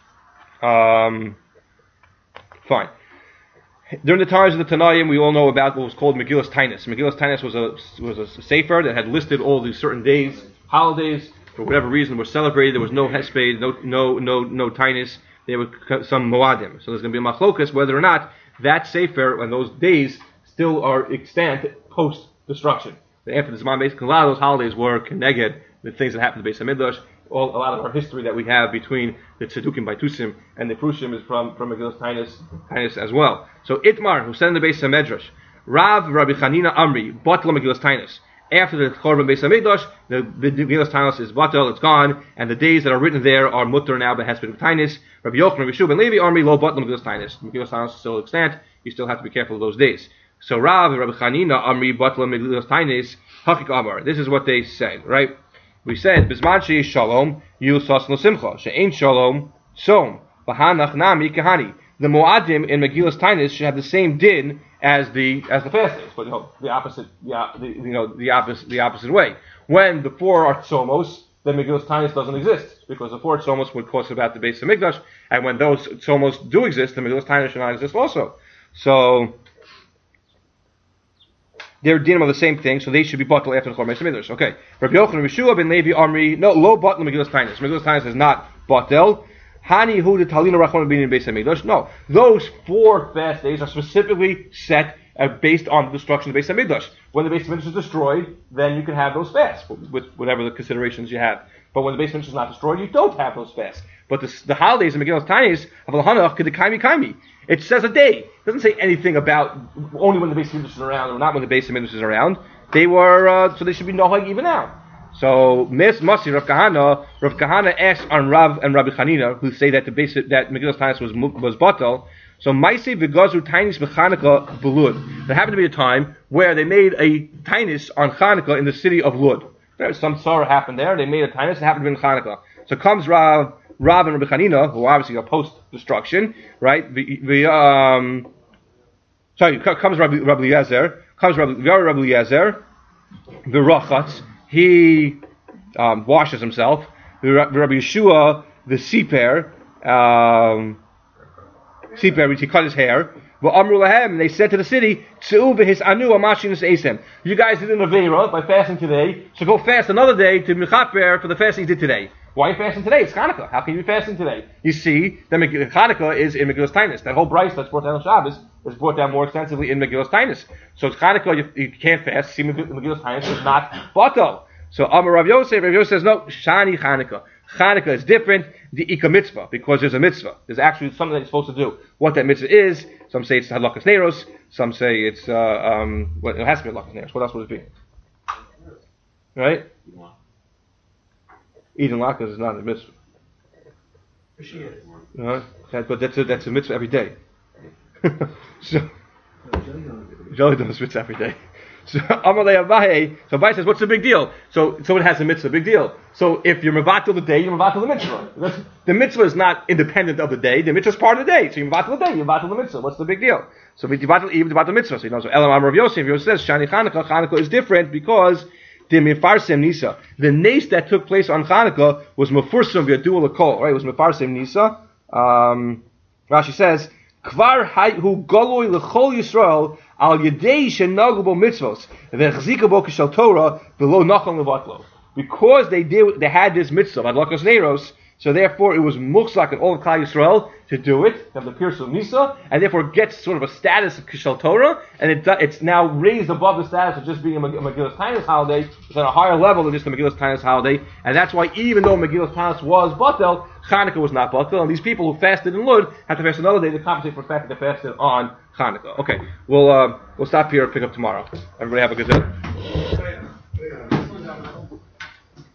Fine. During the times of the Tanaim, we all know about what was called Megillas Tainus. Megillas Tainus was a sefer that had listed all these certain days, holidays, for whatever reason, were celebrated. There was no Hesped, no Tainus. There were some Moadim. So there's going to be a machlokas whether or not that sefer and those days still are extant post destruction. After the Zman Beis, a lot of those holidays were connected the things that happened to Beis Hamikdash. A lot of our history that we have between the Tzedukim Baitusim and the Prushim is from Megillas Tainus as well. So Itmar, who said in the Beis Hamedrash, Rabbi Chanina Amri, Batla Megillas Tainus. After the Chorban Beis Hamikdash, the Megillas Tainus is batel, it's gone, and the days that are written there are mutter now behesped of Tainus. Rabbi Yochanan, Rabbi Shua ben Levi Amri, lo Batla Megillas Tainus. Megillas Tainus is still extant. You still have to be careful of those days. So Rabbi Chanina Amri, Batla Megillas Tainus, Hakik Amar. This is what they said, right? We said, Bisman she'esh shalom, yusas no simcha. She'ein shalom, som. V'hanach nami kahani. The Moadim in Megillas Tainus should have the same din as the fast days, but the opposite way. When the 4 are tzomos, then Megillas Tainus doesn't exist, because the 4 tzomos would cause about the Beis Hamikdash, and when those tzomos do exist, the Megillas Tainus should not exist also. So they're dinim of the same thing, so they should be batel after the Chorban Beis Hamikdash. Okay. Rabbi Yochanan, Rabbi Shua ben Levi Amri, no, lo batel Megillas Tainus. Megillas Tainus is not batel. Hani hu de talina rachman bin in Beis Hamikdash. No, those 4 fast days are specifically set based on the destruction of the Beis Hamikdash. When the Beis Hamikdash is destroyed, then you can have those fasts with whatever the considerations you have. But when the Beis Hamikdash is not destroyed, you don't have those fasts. But the holidays in Megillas Tainus of Hanach kedekaimi kaimi. It says a day. It doesn't say anything about only when the Beis Hamikdash is around or not when the Beis Hamikdash is around. They were so they should be nohag even now. So Masi Rav Kahana asks on Rav and Rabbi Chanina, who say that that Megillas Tainus was batal. So Maisi v'gazu Tainus b'Chanukah b'Lud. There happened to be a time where they made a Tainus on Chanukah in the city of Lud. Some sorrow happened there. They made a Tainus. It happened to be in Chanukah. So comes Rav and Rabbi Chanina, who obviously are post-destruction, right? Comes Rabbi Eliezer. Comes Rabbi Eliezer. The Rachatz. He washes himself. Rabbi Yeshua, the Siper, he cut his hair. And they said to the city, you guys did an Aveira by fasting today, so go fast another day to Mechaper for the fasting you did today. Why are you fasting today? It's Hanukkah. How can you be fasting today? You see, that Hanukkah is in Megillas Tainus. That whole Bryce that's brought down on Shabbos is brought down more extensively in Megillas Tainus. So it's Hanukkah, you can't fast. See, Megillas Tainus is not Batal. So Amar Rav Yosef says, no, Shani Hanukkah. Hanukkah is different, the Ika mitzvah, because there's a mitzvah. There's actually something that you're supposed to do. What that mitzvah is, some say it's Hadlakas Neros, some say it's, well, it has to be Hadlakas Neros. What else would it be? Right? Eating latkes is not a mitzvah. But that's a mitzvah every day. So, Jolly does mitzvah every day. So Amalei Abaye, so Abaye says, what's the big deal? So it has a mitzvah, big deal. So if you're mevatel the day, you're mevatel the mitzvah. The mitzvah is not independent of the day. The mitzvah is part of the day. So you're mevatel the day, you're mevatel the mitzvah. What's the big deal? So mevatel mitzvah. So so Elam Amar Rav Yosef says, Shani Hanukkah is different because the Mefarsem Nisa, the nace that took place on Hanukkah was Mefursem v'yadu l'kol. Right? It was Mefarsem Nisa. Rashi says, Kvar hu goloi l'chol Yisrael al yedei shenagu bo mitzvos v'chzika bo k'shal Torah v'lo nachal levatlo. Because they had this mitzvah adlakas neiros, so therefore it was muchzak in all of Klal Yisrael to do it, to have the Pirsum Nisa, and therefore it gets sort of a status of k'shal Torah, and it's now raised above the status of just being a Megillas Tainus holiday. It's on a higher level than just a Megillas Tainus holiday, and that's why even though Megillas Tainus was batel, Hanukkah was not batel, and these people who fasted in Lud had to fast another day to compensate for the fact that they fasted on Hanukkah. Okay, we'll stop here and pick up tomorrow. Everybody have a good day.